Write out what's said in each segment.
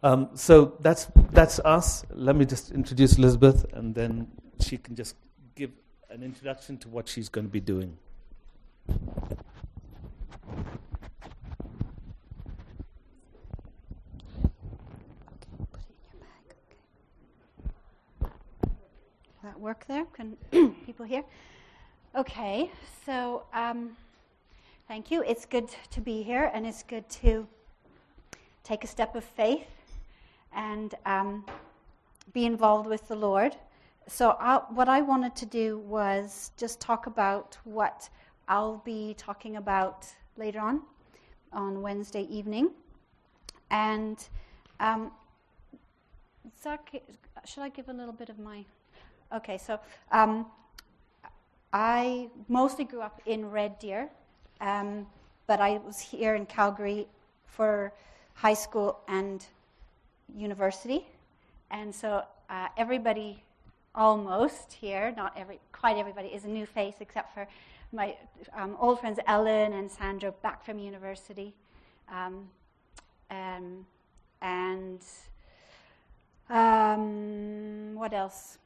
So that's us. Let me just introduce Elizabeth, and then she can just give an introduction to what she's going to be doing. That work there? Can people hear? Okay, so thank you. It's good to be here, and it's good to take a step of faith and be involved with the Lord. So what I wanted to do was just talk about what I'll be talking about later on Wednesday evening. And Zach, should I give a little bit of my... Okay, so I mostly grew up in Red Deer, but I was here in Calgary for high school and university. And so everybody almost here, quite everybody, is a new face except for my old friends Ellen and Sandra back from university. What else?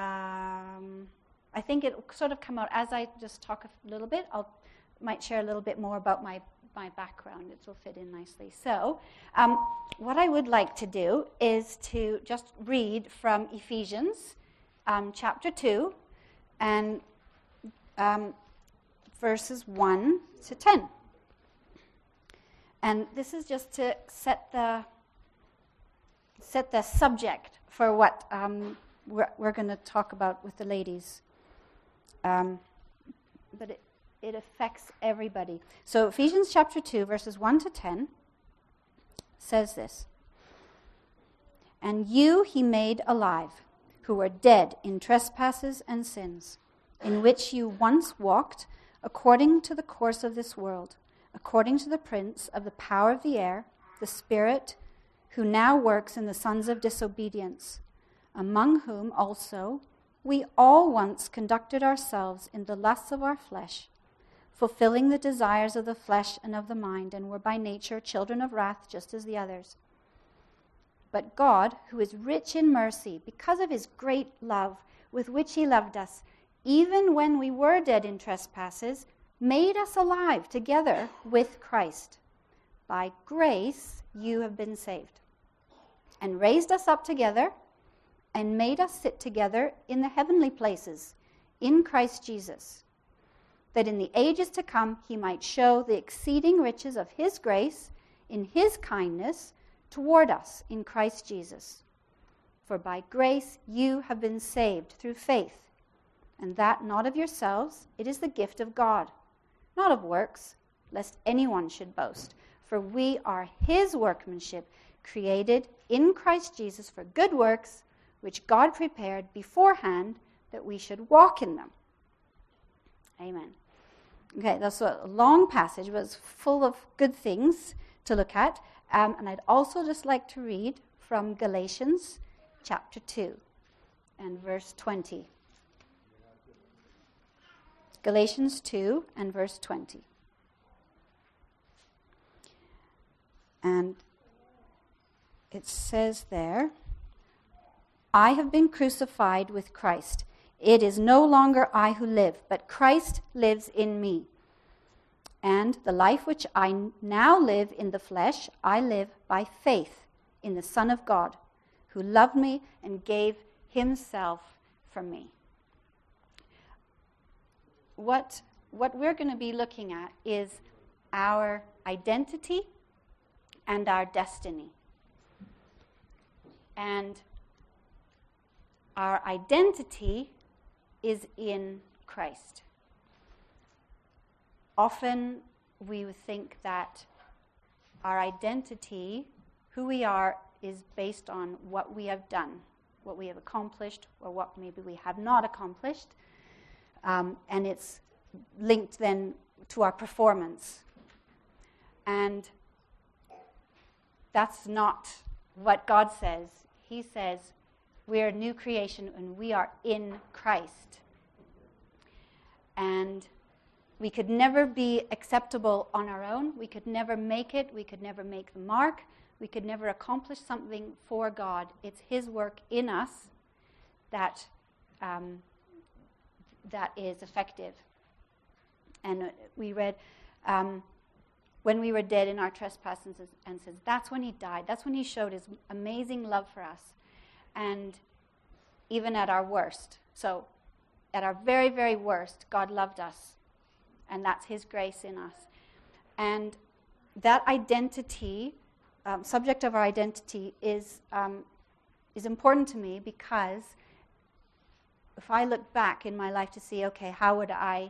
I think it will sort of come out as I just talk a little bit. Might share a little bit more about my background. It will fit in nicely. So what I would like to do is to just read from Ephesians chapter 2 and verses 1 to 10. And this is just to set the subject for what we're going to talk about with the ladies. But it affects everybody. So Ephesians chapter 2, verses 1 to 10 says this. And you he made alive, who were dead in trespasses and sins, in which you once walked according to the course of this world, according to the prince of the power of the air, the Spirit, who now works in the sons of disobedience, among whom also we all once conducted ourselves in the lusts of our flesh, fulfilling the desires of the flesh and of the mind, and were by nature children of wrath, just as the others. But God, who is rich in mercy, because of his great love with which he loved us, even when we were dead in trespasses, made us alive together with Christ. By grace you have been saved, and raised us up together, and made us sit together in the heavenly places, in Christ Jesus, that in the ages to come he might show the exceeding riches of his grace in his kindness toward us in Christ Jesus. For by grace you have been saved through faith, and that not of yourselves, it is the gift of God, not of works, lest anyone should boast. For we are his workmanship, created in Christ Jesus for good works, which God prepared beforehand that we should walk in them. Amen. Okay, that's a long passage, but it's full of good things to look at. And I'd also just like to read from Galatians chapter 2 and verse 20. Galatians 2 and verse 20. And it says there, I have been crucified with Christ. It is no longer I who live, but Christ lives in me. And the life which I now live in the flesh, I live by faith in the Son of God, who loved me and gave himself for me. What we're going to be looking at is our identity and our destiny. And our identity is in Christ. Often we would think that our identity, who we are, is based on what we have done, what we have accomplished, or what maybe we have not accomplished. And it's linked then to our performance. And that's not what God says. He says we are a new creation and we are in Christ. And we could never be acceptable on our own. We could never make it. We could never make the mark. We could never accomplish something for God. It's His work in us that that is effective. And we read, when we were dead in our trespasses and sins, that's when He died. That's when He showed His amazing love for us. And even at our worst. So at our very, very worst, God loved us. And that's His grace in us. And that identity, subject of our identity, is important to me, because if I look back in my life to see, okay, how would I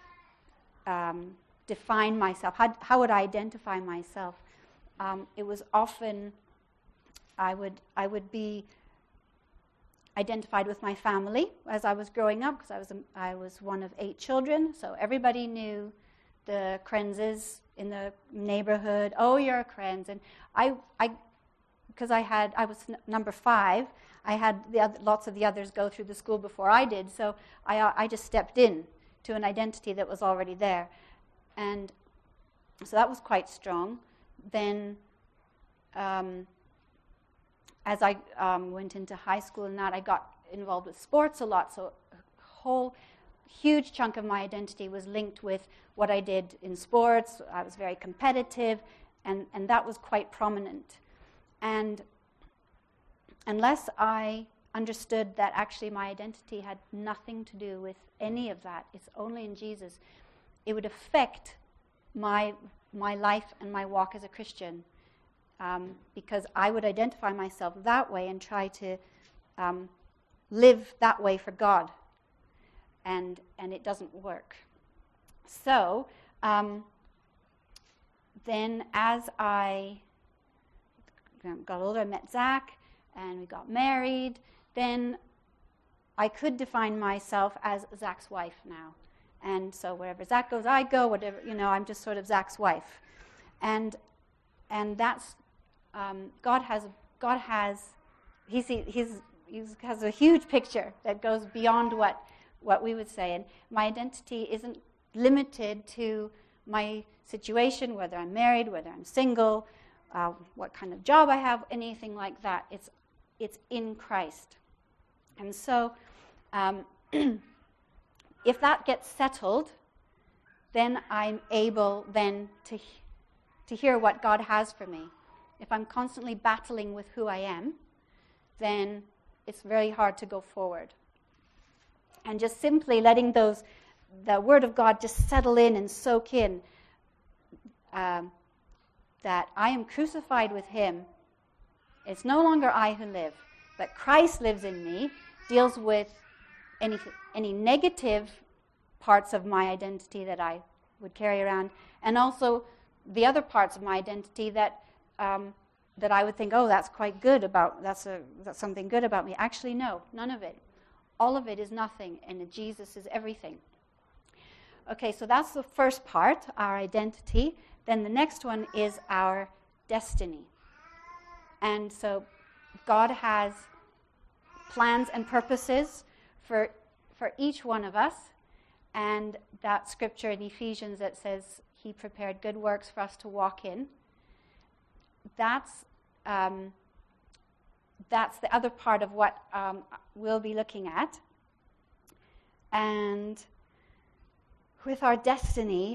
define myself? How would I identify myself? It was often I would be identified with my family as I was growing up, because I was one of 8 children, so everybody knew the Krenzes in the neighborhood. Oh, you're a Krenz. And because I was number 5, I had lots of the others go through the school before I did, so I just stepped in to an identity that was already there. And so that was quite strong. Then as I went into high school and that, I got involved with sports a lot, so a whole huge chunk of my identity was linked with what I did in sports. I was very competitive, and that was quite prominent. And unless I understood that actually my identity had nothing to do with any of that, it's only in Jesus, it would affect my life and my walk as a Christian, because I would identify myself that way and try to live that way for God, and it doesn't work. So then as I got older, I met Zach, and we got married. Then I could define myself as Zach's wife now. And so wherever Zach goes, I go. Whatever, I'm just sort of Zach's wife. And that's God has he has a huge picture that goes beyond what we would say. And my identity isn't limited to my situation, whether I'm married, whether I'm single, what kind of job I have, anything like that. It's in Christ. And so if that gets settled, then I'm able then to hear what God has for me. If I'm constantly battling with who I am, then it's very hard to go forward. And just simply letting the Word of God just settle in and soak in, that I am crucified with Him. It's no longer I who live, but Christ lives in me, deals with any negative parts of my identity that I would carry around, and also the other parts of my identity that I would think, oh, that's quite good that's something good about me. Actually, no, none of it. All of it is nothing, and Jesus is everything. Okay, so that's the first part, our identity. Then the next one is our destiny. And so God has plans and purposes for each one of us. And that scripture in Ephesians that says He prepared good works for us to walk in, that's the other part of what we'll be looking at. And with our destiny,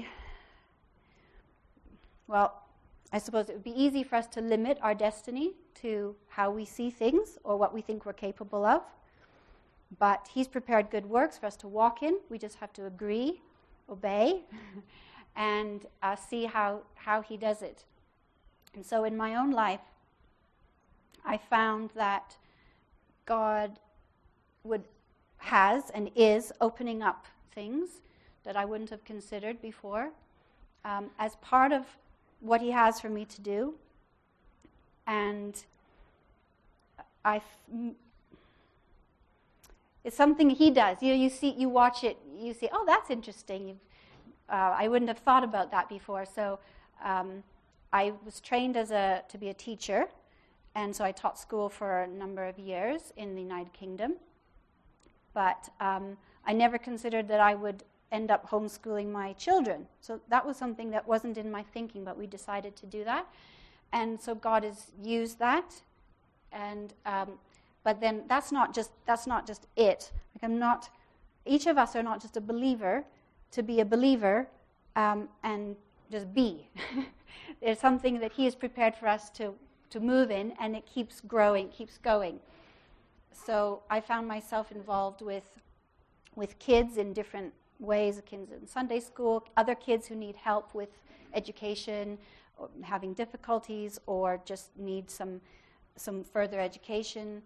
well, I suppose it would be easy for us to limit our destiny to how we see things or what we think we're capable of. But He's prepared good works for us to walk in. We just have to agree, obey, and see how He does it. And so in my own life, I found that God has and is opening up things that I wouldn't have considered before as part of what He has for me to do. And it's something He does. You watch it, you see, oh, that's interesting. I wouldn't have thought about that before. So I was trained to be a teacher, and so I taught school for a number of years in the United Kingdom. But I never considered that I would end up homeschooling my children. So that was something that wasn't in my thinking, but we decided to do that. And so God has used that, and but then that's not just it. Like I'm not. Each of us are not just a believer to be a believer and just be. There's something that He has prepared for us to move in, and it keeps growing, keeps going. So I found myself involved with kids in different ways, kids in Sunday school, other kids who need help with education, or having difficulties, or just need some further education.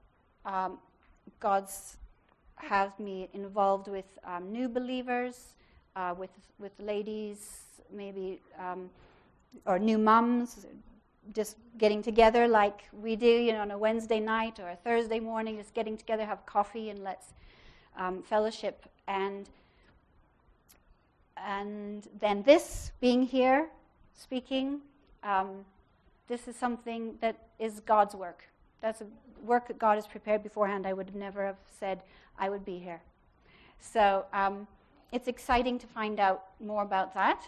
God's has me involved with new believers, with ladies, maybe, or new mums, just getting together like we do, on a Wednesday night or a Thursday morning, just getting together, have coffee, and let's fellowship. And then this, being here, speaking, this is something that is God's work. That's a work that God has prepared beforehand. I would never have said I would be here. So it's exciting to find out more about that.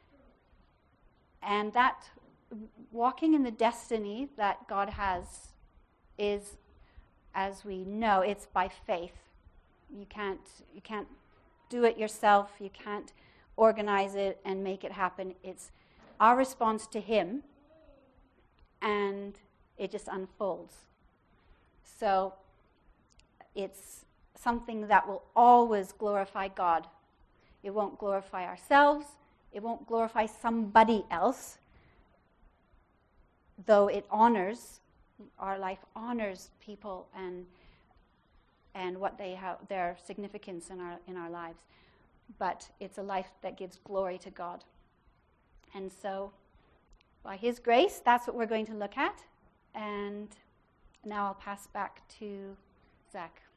And that walking in the destiny that God has is, as we know, it's by faith. You can't do it yourself. You can't organize it and make it happen. It's our response to Him, and it just unfolds. So it's something that will always glorify God. It won't glorify ourselves. It won't glorify somebody else, though it honors, our life honors people and what they have, their significance in our lives. But it's a life that gives glory to God. And so, by His grace, that's what we're going to look at. And now I'll pass back to Zach.